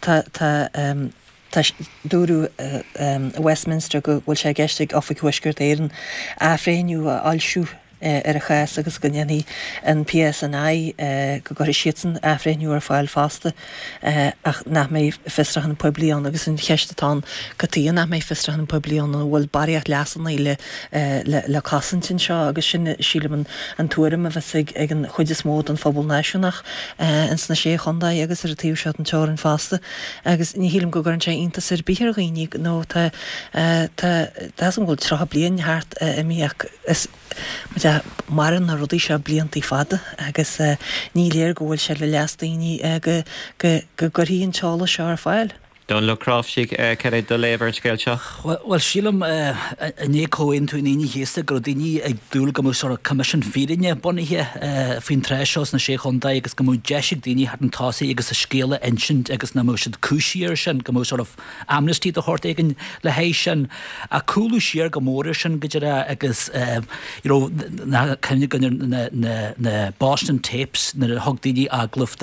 tá Tá dúrú uh, um, Westminster go bhfuil sé geistigh oficuisgurt éireann a fréinniu alsú uh, ar a chas agus go nnéanaí an P S N I uh, go goir sian a fréinniu ar fáil fásta uh, ach nach mé fistrachan poblián agus an cheistetá gotíí nach mé fistrachan poblián bhfuil baríocht leasanna le, uh, le, le casantin seo agus sin sílaman an tuairim a bheits ag an chuidir smód an fphobal náisiúnach uh, ins na sé chundá agus ar a tíú seo an teir an fásta agus ní hílim go gur an sé iontas ar bíthir gaoine nó tá an bhfuil trotha blion thart i míach is mar an na rudaí se blianttí fada agus ní léir go bhfuil se le leasdaoine go guríonn teála seo ar fáil. Don le crofsig ceir do léver an scéil seo? Well sílam né cóin tú ní héasta go daoine ag dúil go mú sort commission fírinne bunithe fin treisios na sé chundá agus go mú deisiigh daoine hat an tásaí agus a scéile insint agus na mú siad cúisiir sin go mú sort of amnesty a hort igen le hééis sin a coolú siar go mórir sin go agus na cenne gan na Boston Tapes na thug daoine agluh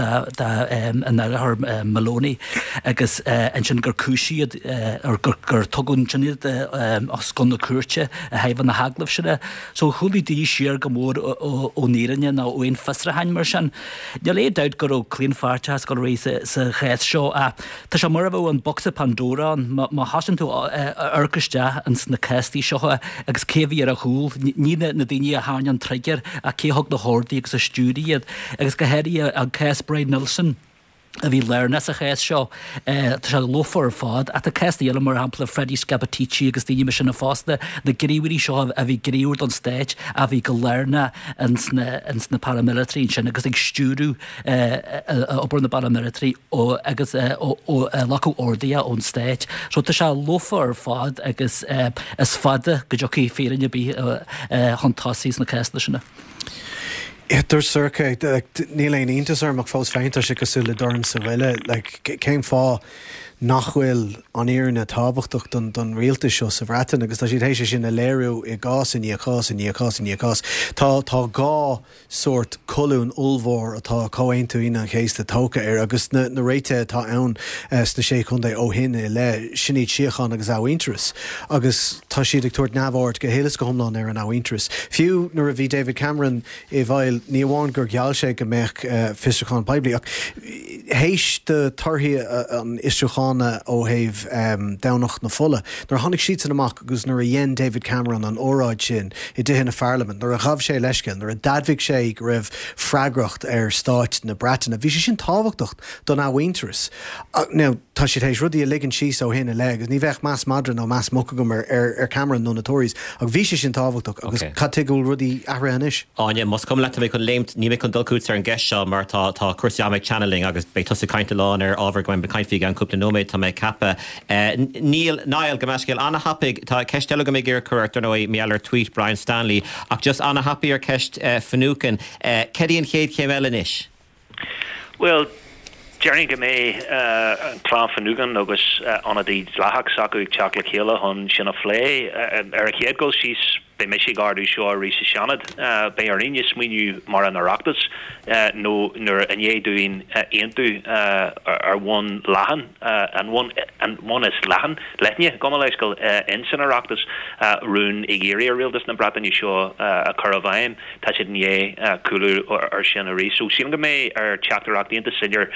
an ar Maloney agus en sin gur cúisiad ar gur tugann sinad as gon na cuairte a haibh na haglah sinna. So chulaí dí siar go mór ó níranne ná óon fisrahain mar sin. Ne lé daid gur ó clín farteas go rééis sa chéad seo a tá sé mar bh an boxa Pandora má hasan tú orcaiste an na céistí seo agus céhí ar a húil ní na daoine a háin an treigear a céthg na hórdaí agus a stúdiad agus go héirí an Cés Braid Nelson a bhí learnas a chéis seo tá se lofar fád a tá ceistí eile mar ampla Freddie Scappaticci agus daoine sin na fásta na gríúirí seo a bhí gríúir an stéid a bhí go learna ins na paramilitary sin agus ag stúrú obair na paramilitary ó agus ó lacu ordaí ón stéid. So tá se lofar fád agus is fada go jocí férinne bí hantásaí na ceistla sinna. Itar circa níl éon iontas armach fós féintar se go súla dorm sa bhile, céim fá nachhfuil an éarna tábhachtach don don rialta seo sa bhreatain agus tá siad hééis sin na léirú i gás in níocás in níocás in níocás. Tá tá gá sort colún ulmhór atá cáhain tú ina chéiste tóca ar agus na, na réite tá ann uh, sna sé chundé ó hinne le sinníd siochan agus áhainteras agus tá siad ag tuairt neamhhairt go hélas go thomláin ar an áhainteras. Fiú nuair a bhí David Cameron i bhil ní bháin gur geall sé go méich uh, Fistrachan Poiblí ach héis de tarthaí uh, an Istruchan ó héh um, dánach na fola. Nar tháinig siad amach agus nuair a dhéan David Cameron an óráid sin i dtithe na Parliament, nuair a chabh sé leiscin, nuair a dadmhaigh sé go raibh freagracht ar stáit na Breataine. Bhí sé sin tábhachtach don áhainteras. Uh, now, tá siad hééis rudí a ligann síos ó hinna le, agus ní bheith más madran ó más mucagum ar, ar, ar Cameron nó na Tories, ag bhí sé sin tábhachtach agus catigúil rudí ahra anis. Áine, mos cum leta mé chun léimt, ní mé chun dulcút ar an gceist seo mar tá tá cuasaíomaigh channeling agus bé tusa cainte lán ar ábhar goin be caiinfií an cúpla nóméid tá mé cappa. Níl náil go meiscéil anna hapig tá ceistela go mé gur cuairt ar nó méallar tweet Brian Stanley ach just anna happy ar ceist Finucane. Cedíon chéad céim eile inis? Well, Jerry go mé an chlán fanúgan agus anna dí lethach sacu teach le chéile chun sinna phlé ar a chéad go síos be me sé gardú seo a rí seanad be ar aine smuoinú mar an arachtas nó nuair an éúin aonú ar bhain lehan an bhain is lehan lethne go leis go in san arachtas rún i ggéirí a rialtas na bratainní seo a chur a bhaim tá siad ní coolú ar sin a rí so sí go mé ar teachtarach dionanta sidir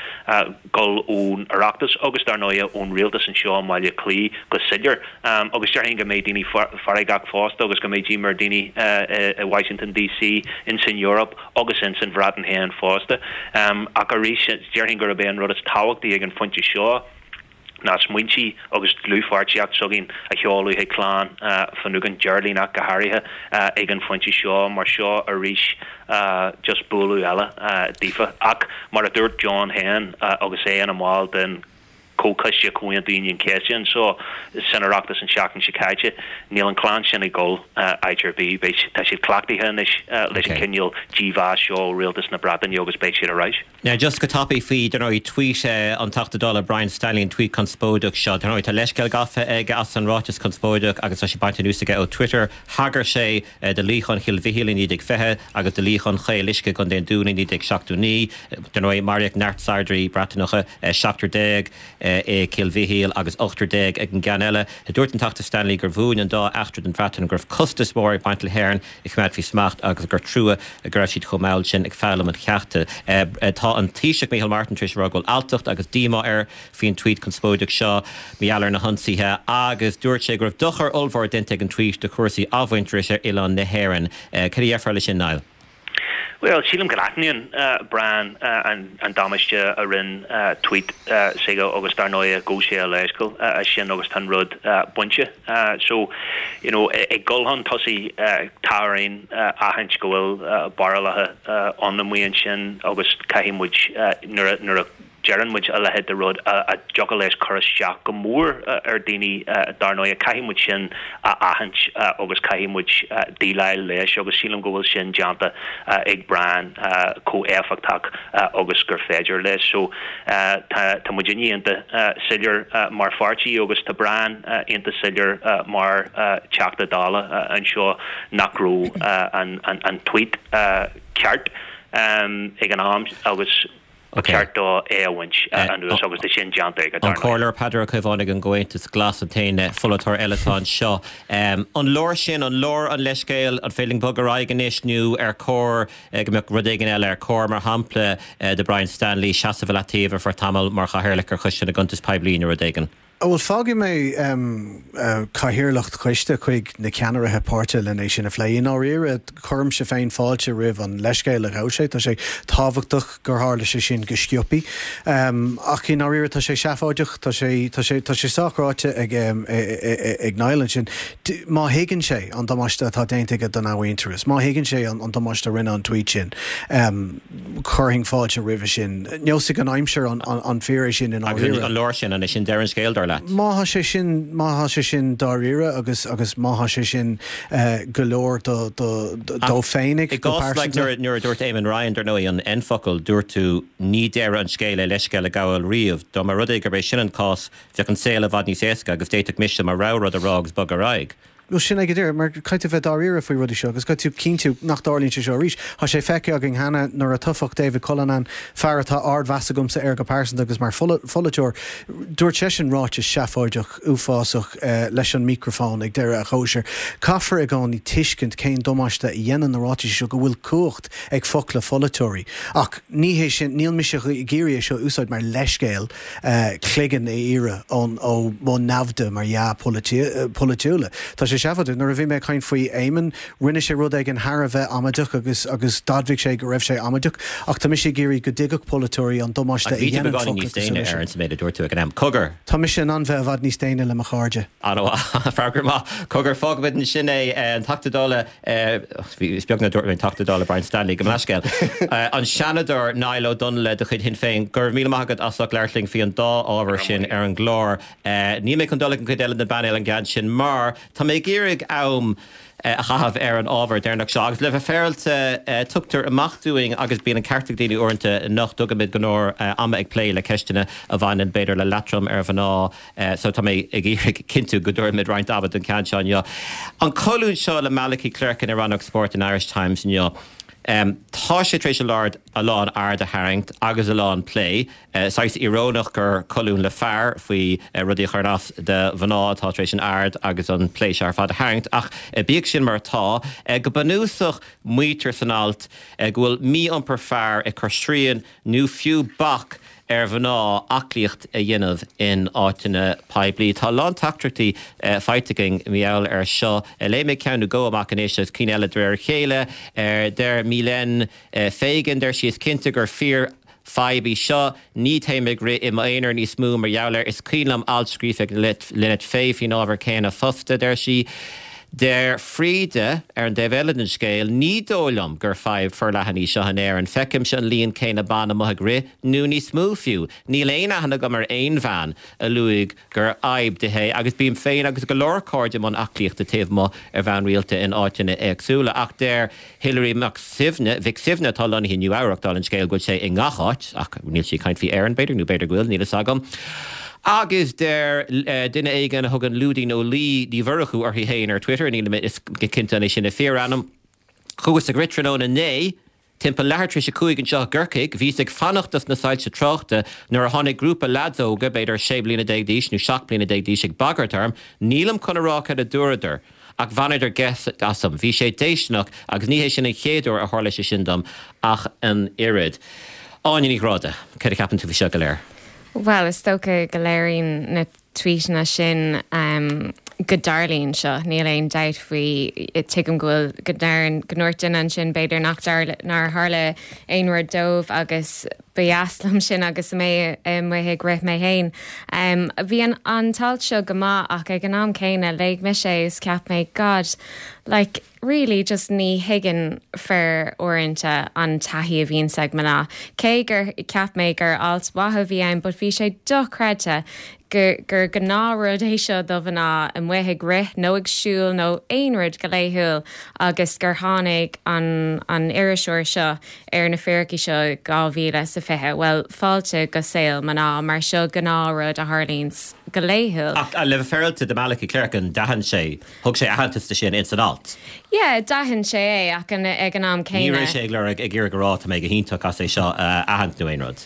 gol ón arachtas agus dar nóia ón rialtas an seo máile clí go sidir agus tear go mé daoine farigach fásta agus go mé Mardini uh, uh, Washington D C in Sin Europe agus in Sin Vraten hen fásta um, ach a rí dearhin gur a bé an rud is táhachtí ag an fointe seo ná smuintí agus lúfáirteach sogin a cheáú he chlán uh, fanúgan Jarlínach go háirithe uh, ag an fointe seo mar seo a ríis uh, just búlú eile uh, dífa ach mar a dúirt John hen uh, agus é an amáil den cócaiste chuin daoine céisian so sanarachtas an seaachan sicáite níl an chlán sin i ggóil I G R B béis tá siad clachtaithe leis leis an cinneal díomhá seo rialtas na bratainní agus béis siad a ráis. Now just go tapí fí den í tweet an tata dóla Brian Stanley an tweet conspóideach seo den tá leisceil gafa ag as an rátas conspóideach agus tá sé bainte núsaige ó Twitter hagar sé de líchan chiil vihíil ní ag fethe agus de líchan ché liisce gon den dúna ní ag seachtú ní den ó Mariaach Nartsardri bratainnacha seachtar déag é Kilvihíil agus ochtar déag ag an ganile. A dúirt an tata Stanley gur bhún an dá achtar den bratan gur costas mór ag baint le héirn ag chumad fi smacht agus gur trua a gur siad chomáil sin ag fálam an cheachta. Tá an tíiseach Michael Martin tris ragil altacht agus díma ar fi an tweet conspóideach seo mialar na hansíthe agus dúirt sé gur dochar olmhór dinte an tweet de cuasaí áhaintrise Ilan na héireann. Cadí éarfar sin Niall? Well, sílam galachnian uh, Bran uh, an, an damiste a rin uh, tweet uh, sego agus dar noia go sé a leiscoil uh, a sin agus tan rud uh, bunche. Uh, so, you know, e, e golhan tosi uh, tarain uh, ahant goil uh, baralathe uh, on the muin sin agus cahimwich uh, nura nura Jaran which a lehead the road a jogaleis chorus shack go mór ar daoine darnoia caihim which sin a ahant agus caihim which dílail leis agus sílam go bhfuil sin deanta ag bran có éfachtach agus gur féidir leis so tá muidir ionta silir mar fartí agus tá bran ionta silir mar teachta dála an seo nachrú an an tweet ceart ag an am agus Ceartá éhaint an dús agus de sin deanta ag an choir Padra chuhánnig an gointas glas an taine folatar eileán seo. An lór sin an lór an leiscéil an féling bug aigeis nu ar cór go me rudéigen eile ar cór mar hapla de Brian Stanley seasamhelatíomh for tamil mar chahéirlachar chuiste a guntas pebliín a rudéigen. Bhfuil fági mé caihirirlacht chuiste chuig na ceanarathe páirte le éis sin a phléon á riire chum se féin fáilte rih an leiscéil a ráise tá sé táhachtach gur hála sé sin go scioppi ach cin á riire tá sé seafáideach tá sé tá sé sacráte ag ag náilann sin má hégann sé an damáiste tá déinteige don áhainteras má hégann sé an damáiste rinne an tweet sin chuing fáilte rih sin neosigh an aimseir an fear sin in á riire an lór sin an is sin dean scéil Maha sé sin maha sé sin dáíire agus agus maha sé sin golóir dó féinnig. I gás le nuair a dúirt Éamon Ryan dar nó an enfocail dúirt tú ní déire an scéile leisceil a gáil riamh do mar rud gur bééis sin an cás bheith an saoile bhd níos éasca agus déiteach mis mar rárad a rágus bag a raig. No sin ag dir mar caiite bheith dáíire faoi rudí seo, agus go tú cínú nach dálín se seo ríis. Tá sé feice agin hena nar a tufacht David Cullinan feartá ardhheasagum sa ar go pásan agus mar follaúir dúirt sé sin ráte seafáideach uafásach leis an microfón ag deire a chóisiir. Caafar ag gáin í tuiscint céin domáiste i dhéanaan na ráte seo go bhfuil cuacht ag fola follatóirí. Ach níhé sin níl mis géirí seo úsáid mar leiscéil chligan é ire ón ó mó nafde mar ja politiúla. Tá sé seafadú nar a bhí mé chuin faoi éimen rinne sé rud ag an Har bheith amadeach agus agus dadmhíh sé go raibh sé amadeach ach tá sé géirí go digach polytóí an domáiste í dhéanamh níos déine ar an méidir dúirtú ag an am cogur. Tá mis sin an bheith bhd níos déine le mar cháde. An fargur má cogur fágabid an sin é an tatadála beagna dúirt an tatadála Brian Stanley go leisceil. An seanadar Niall O'Donnell de chuid hin féin gur míle maigad asach leirling fi an dá ábhar sin ar an glór. Ní mé chun dul an chuid eile na banil an gan sin mar tá mé gérig am a chahabh ar an ábhar déirnach seo. Agus le bheith féilte tugtar amachúing agus bíon an ceartach daoine orintanta nach tugamid gonóir ama ag plé le ceistena a bhain beidir le latram ar bhaná so tá mé ag gérig cinú go dúir mid roiint abad an can seán jo. An colún seo le Malachy Clerkin ar Rannoch Sport in Irish Times jo. Um, tá sé trééis Lord a lán aird a haingt agus a lán play uh, sais irónach gur colún le fearr faoi uh, rudí chuirnaf de bhaná tá trééis an aird agus an play ar fad a haingt ach uh, bíag sin mar tá uh, go banúsach muotar san alt uh, gohfuil mí an per fearr i chu sríon nó fiú bach ar bhaná aclíocht a dhéanamh in áiteanna peblií. Tá lán tactrachtaí uh, fighting miall ar seo le mé ceanú go amach an éisios cín eile dréir chéile ar der mílen uh, féigen der sios cinnte gur fear Fibí seo ní téimig ri im éonar ní smú mar jouler is cílam altscrífeh linnet féh hí ábhar céna fosta der si. Der Friede ar an development scale ní dólam gur five for lehaní seo an air an fecim se an líon céine banna mothag ri nó ní smúfiú. Ní léana hanna go mar ein bhean a luig gur aib de hé agus bím féin agus go lorcóide man aclíocht a taobh mo ar bhean rialta in áiteanna agsúla ach der Hilary McSivne Vic Sivne tá lana hí New Ireach an scale go sé i ngacháit ach níl si caiint fi airan beidir nó beidir gúil níl sagam. Agus der uh, duine éigen a thugan lúdín ó lí dí bhurachú ar hí héin ar Twitter ní is cinnta é sin na fear anam. Chugus a gritranó na né, timp lehartri se cuaig an seo gurcaig, vís ag fannachtas na sáilte trochta nuair a tháinig grúpa ladóga beidir sé bliana déag díos nó seach bliana déag díos ag bagartarm, nílam chunarrácha a dúradar. Ach bhanidir ges asam, bhí sé déisnach agus níhé sin ag chéadú a tharla sé sindam ach an irid. Áine ní gráda, ceir capan tú bhí seo go léir. Well, is stocha go léirín na tweetna sin um, go darlíonn seo, níl éon deit faoi tuigim gohfuil go nóirtain an sin beidir nach nar tharla aonhar dómh agus beaslam sin agus mé muthe grith mé héin. Um, bhí an antáilt seo go má ach ag an am céine le me sé is ceap mé God, like really just ní higgin fer orintanta an taithí a bhíon segmana. Cé gur ceap mé gur alt watha bhí an, but bhí sé dochrete gur gur gnáród é seo do bhanná an muthe grith nó ag siúil nó aonrid go léithúil agus gur tháinig an an iriseoir seo ar na fearcaí seo dhá mhíle sa fiche. Well, fáilte go saoil maná mar seo gnáród a Harlíns go léithúil. Ach a le féilte de Malachy Clerkin dahan sé, thug sé ahananta sin in san alt. Yeah, dahan sé é ach an ag an am céine. Ní sé gur ag ggéir gorá mé go híntaach as é seo ahant nó aonrod.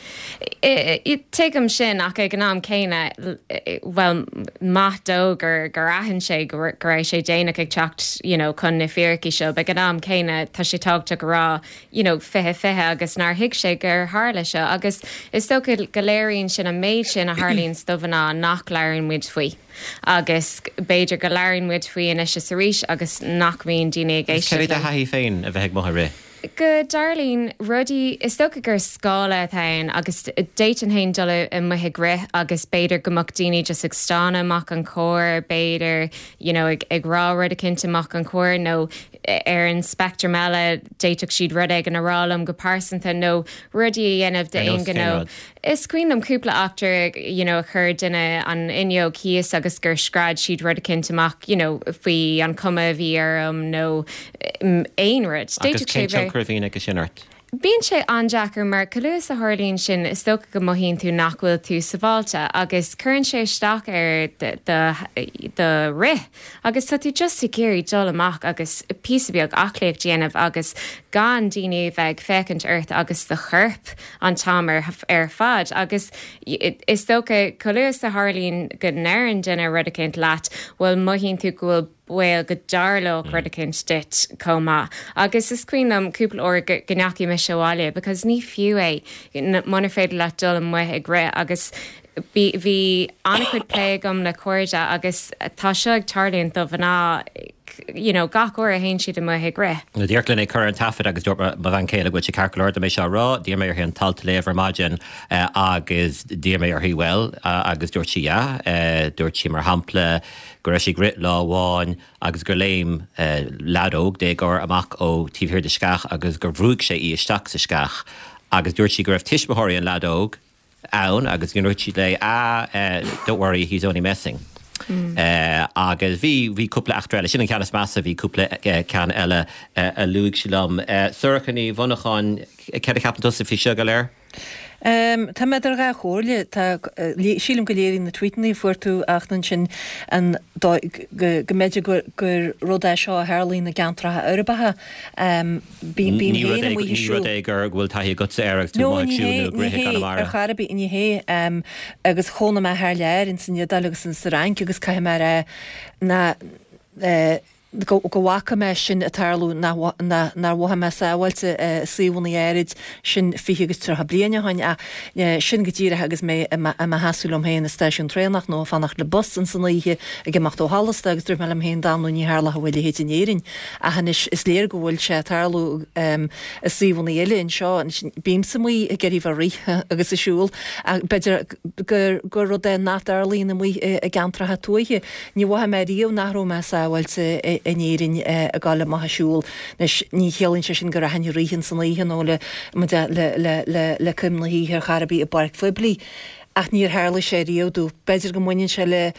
I tuigim sin ach ag an am céine well maithdó gur gur ahan sé gur éis sé déanaach ag teacht you know, chun na fearcaí seo, be an am céine tá sé tágta go rá you know, fithe fithe agus nar hiic sé gur tharla seo agus is sto go léiríonn sin a méid sin a Harlíns do bhanná nach léironn muid faoi. Agus beidir go léironn muid faoi in is sa rís agus nachmíon daoine géisi. Ceir a haí féin a bheith ag motha ri. Go darlín rudí is sto gur scála tain agus déit an hain dul i muthe grith agus beidir gomach daoine just ag stána amach an cóir beidir you know, ag, ag rá rud a cinnte amach an cóir nó ar an spectrum eile déiteach siad rud ag an arálam go pásanta nó rudí dhéanamh de aon gó. Is cuiinm cúpla actor you know, chur duine an inio cíos agus gur scráid siad rud a cinnte amach you know, faoi an cuma bhí arm nó aonrad. Agus cé curhína go sinart. Bíonn sé andeachar mar coúlas a Harlín sin is sto go mohíonn tú nachhfuil tú saváilte agus chuann sé staach ar de rith agus tá tú just i géirí dul amach agus píbeag aclaíocht déanamh agus gan daoine bheith fecint earth agus de churp an támar ar fad agus is sto coúlas a Harlín go néireann duine rudicint leat bhfuil mohíonn tú gohfuil bhfuil go darló rudicint dit comá agus is cuiinm cúpla ó gneací me seoáile because ní fiú é mana féidir le dul an muthe ag ré agus bhí annachcuid plégam le cuairde agus tá seo ag tarlíonn do bhanná you know, gach or a hain siad a muthe gré. Na dtíirlinn é chur an tafid agus dúirpa ba bhain céile goid sé carcalir mé seo rá, dí mé ar hí an talta léomh mágin agus dí mé ar híhil agus dúirt si dúirt si mar hampla gur si grit láháin agus gur léim ledóg dé gur amach ó tíbhir de scach agus gur bhrúg sé í isteach sa scach agus dúirt si gur raibh tiismothirí an ledóg ann agus gin ruirt si le ah, don't worry, he's only messing. agus bhí bhí cúpla achtraile sin an ceannas massa bhí cúpla cean eile a luúig sílam. Suirchaní bhonacháin cead a ceapan tusa fi seo go léir? Um, tá me ar ga chóirle tá sílim go léirí na tweetnaí fuirtú achnan sin an go méidir gur rudá seo a Harlín na gantratha orbatha bíon bíon héana mu siú. Ní gur bhfuil taí go éireach tú máisiú gruthe gan mar. Ar charabí in hé agus chóna me thar leir in san agus san saránc agus cai mar na go bhacha me sin a tarlú nar bhtha me sáhailte síomhna éid sin fiche agus trtha bliana hain a sin gotíire agus mé a hasúlam héin na station trénach nó fannach le bus an san ihe a gemacht ó hallasta agus dúir me am héin dáú ní hála bhfuil héiténéirin a hanis is léir go bhfuil sé tarlú a síomhna eile in seo bím sa mí a geirí bhar rithe agus isisiúil a beidir gur ru den ná darlína mí a gantratha tuaithe ní bhtha mé ríomh nachró me sáhailte inéirin a gáile maithisiúil ní chéann se sin gur a haine ríhann san íhan ó le le cumna hí ar charabí a barc fubli. Ach níor hála sé riadú, beidir go muinn se le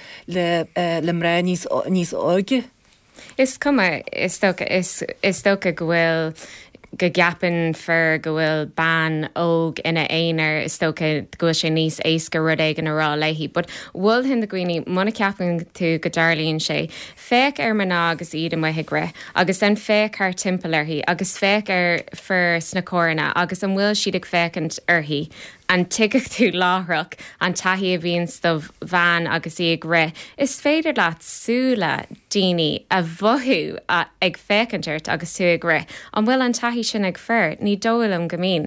le mrá níos áige? Is cuma is tócha go bhfuil go gapan for go bhfuil ban óg ina éonar is tócha go sé níos éasca rud ag an rá leihí, but bhfuil hin de gooine muna ceapan tú go darlíonn sé féic ar maná agus iad am hiigre agus an féic ar timpplairthaí agus féic ar for sna córanna agus an bhfuil siad ag féicint orthaí an tuigeh tú láthreach an taithí a bhíon stomh bhean agus í ag ré. Is féidir leat súla daoine a bmhathú ag féicintirt agus tú ag ré an bhfuil an taithí sin ag fearr, ní dóilm go mín.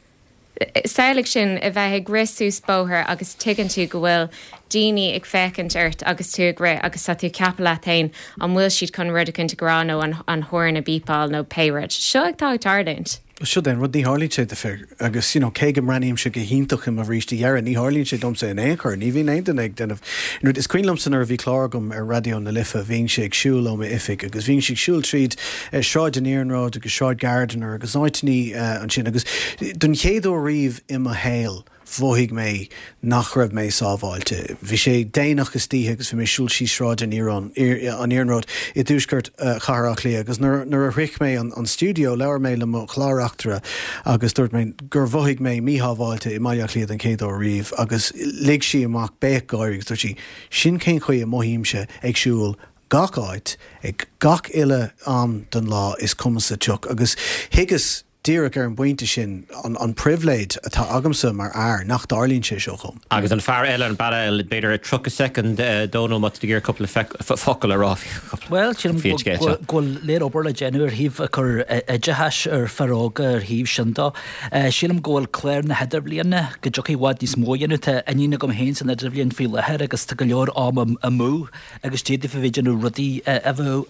Saoirigh sin a bheith ag risús bóthir agus tuigann tú go bhfuil daoine ag féicintirt agus tú ag ré agus sa tú ceapla tain an bhfuil siad chun rudacinn grá nó an thuir na bípáil nó péirid. Seo ag tá tardaint. Seo den rud ní hálín sé de fir agus sin cé go raníim se go híntaach im a bhríiste dhear ní hálín sé dom sé in échar, ní bhíon éan ag denmh. Nu is cuilamsan ar bhí chláragum ar radio na lifa bhín sé ag siúil ó ifig agus bhín sé siúil tríd Seáid an Éireanrád agus Seáid Gardanar agus áitní an sin agus don chéadú riomh im a héal bmhigh mé nach raibh mé sábháilte. Bhí sé déanaach go stíthe agus bhí mé siúil sí sráid an Éireanrád i dúsgurt charach lí agus nuair a rich mé an stúdio leabhar mé le mo chláireachtere agus dúirt mé gur bmhigh mé míthbháilte i maiach líad an céadú riomh agus lig si amach béach gáirgus dúirt si sin cén chuí a mohíimse ag siúil gacáid ag gach ile an den lá is cumasa teach agus higus díreach ar an buinte sin an privléid atá agamsa mar air nach darlíonn sé seo chum. Agus an fear eile an bara beidir tro a second dónú mat gur couple focail ará. Well, sin ghfuil léir obair le genú ar híomh chur idehais ar feróga ar híomh sin dá. Sílam ghfuil cléir na heidir blianana go jochaí bhád níos móanú tá aína gom héin san idir blion fi leheir agus tá go leor am a mú agus tíad fa bhéidirú rudí a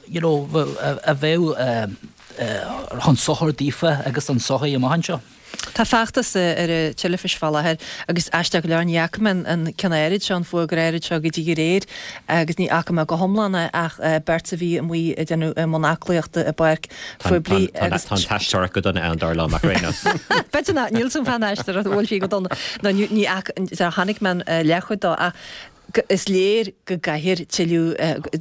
bheith a bheith chun sothir dífa agus an sochaí am hanseo. Tá feachtas ar a telefis fallheir agus eisteach learn Jackman an canéid se an fu réid se go dtí réir agus ní acha go homlanna ach berta bhí mí denú monaclaíochtta a barc fu bli agus tá taisteach go donna an dar lá marrénas. Be níl san fanéisiste a bhil fi go donna ní hanig man lechudá a is léir go gaiir tiú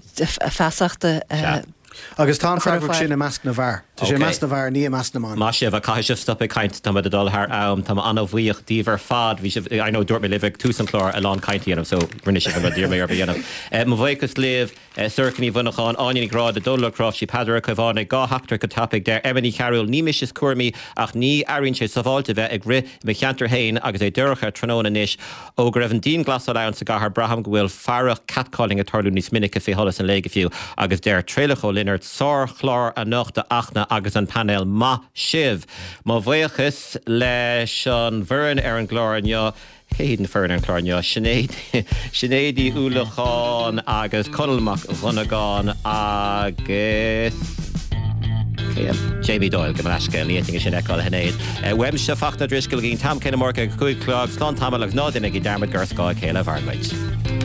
feachta agus tá freibh sin a measc na bhar. Tá sé meas na bhar ní a meas na man. Má sé bh caiisih stop a caiint tá a dul th am tá anna bhuioch díomhar fad bhí I know dúirt mé libh tú san chlár a lán caiintíanamh so rinne sé go dtíir mé ar bhéanamh. Má bhhaicas léomh suircaní bhunaáin áine grád a dulacroft sí pedra go bhána gá heachtar go tapig de Emily Carroll ní mis is cuairmí ach ní airrinn sé saháilte bheith ag ri me cheantar hain agus é dúracha tróna níis ó go raibh an dín glas an sa gahar braham go bhfuil fearach catcalling a tarlú níos minic a fé holas an léige fiú agus déir tréilechó linart sár chlár a nach de achna agus an panel ma sibh. Má bhhéochas leis an bhrein ar an gláranneo héan fearn an chlárneo Sinéadí Úlacháin agus Conalmach Bhunagáin agus Jamie Doyle go measca líting sin eáil hennéad. Weim se fachna driscail ginn tam cena mórca chuig clog slán tamach nádaine í dermad gur scáil chéile bharmaid.